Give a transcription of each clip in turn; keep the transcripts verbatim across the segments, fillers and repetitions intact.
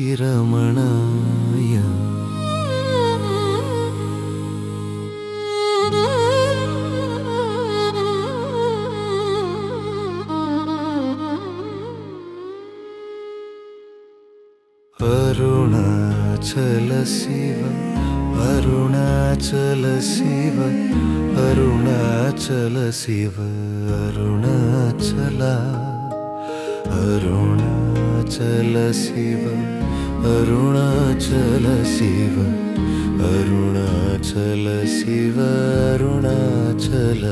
రమణాయ. అరుణాచల శివ అరుణాచల శివ అరుణాచల శివ అరుణాచల అరుణాచల శివ అరుణాచల శివ అరుణాచల శివ అరుణాచల.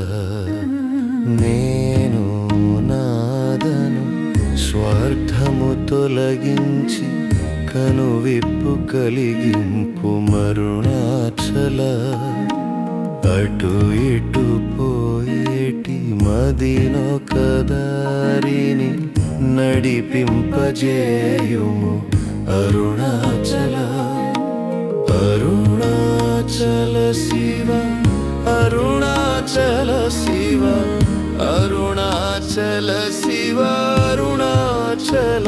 నేను నాదను స్వార్థము తొలగించి కనువిప్పు కలిగింపు మరుణాచల. అటు ఇటు పోయేటి మదినొక దారిని నడిపింపజేయుము అరుణాచల. అరుణాచల శివ అరుణాచల శివ అరుణాచల శివ అరుణాచల.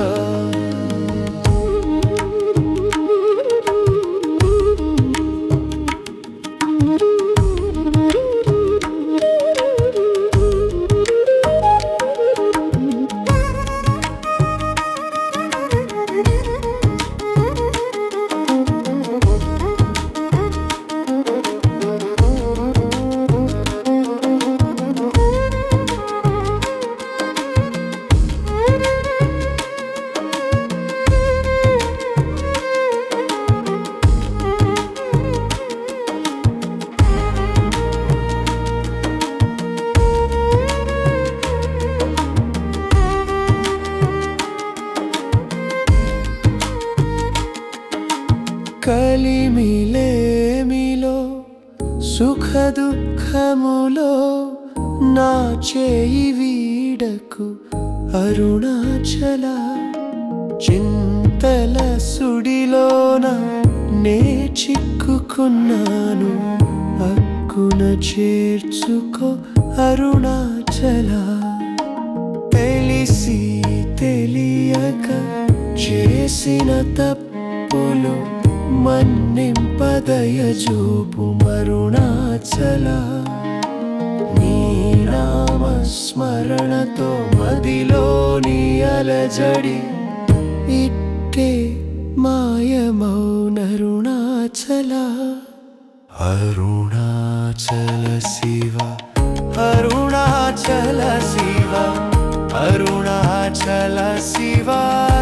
కలిమిలేమిలో సుఖ దుఃఖములో నా చేయి వీడకు అరుణాచల. చింతల సుడిలోన నే చిక్కుకున్నాను హక్కున చేర్చుకో అరుణాచల. తెలిసి తెలియక చేసిన తప్పులు మన్నింపదయ చూపు మరుణాచల. నీ నామ స్మరణతో మదిలోని అలజడి ఇట్టే మాయమౌనరుణాచల. అరుణాచల శివ అరుణాచల శివ అరుణాచల శివ